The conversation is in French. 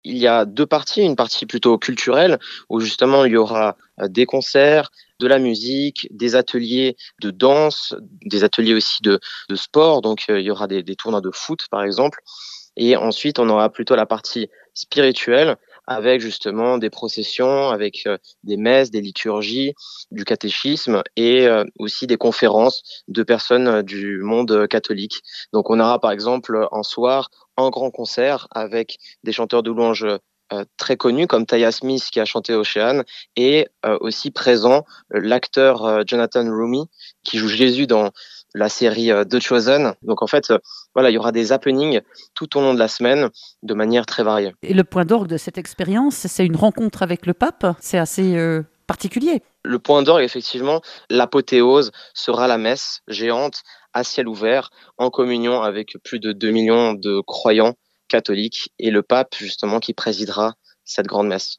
Il y a 2 parties, une partie plutôt culturelle où justement il y aura, des concerts, de la musique, des ateliers de danse, des ateliers aussi de sport, donc il y aura des tournois de foot par exemple. Et ensuite, on aura plutôt la partie spirituelle avec justement des processions, avec, des messes, des liturgies, du catéchisme et aussi des conférences de personnes, du monde, catholique. Donc on aura par exemple, un soir, un grand concert avec des chanteurs de louanges, très connus comme Taya Smith qui a chanté Ocean et aussi présent, l'acteur, Jonathan Roumie qui joue Jésus dans la série, The Chosen. Donc en fait, voilà, il y aura des happenings tout au long de la semaine de manière très variée. Et le point d'orgue de cette expérience, c'est une rencontre avec le pape. C'est assez particulier. Le point d'orgue, effectivement, l'apothéose sera la messe géante à ciel ouvert en communion avec plus de 2 millions de croyants catholiques et le pape justement qui présidera cette grande messe.